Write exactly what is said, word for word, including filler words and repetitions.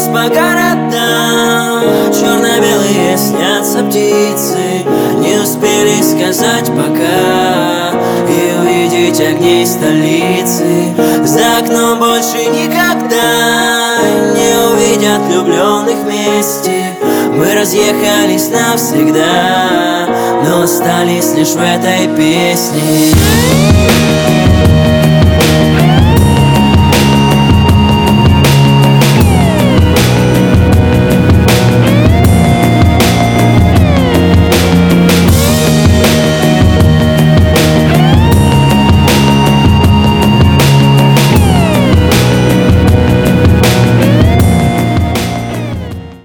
по городам, черно-белые снятся птицы. Не успели сказать пока и увидеть огней столицы. За окном больше никогда не увидят влюбленных вместе. Мы разъехались навсегда, но остались лишь в этой песне.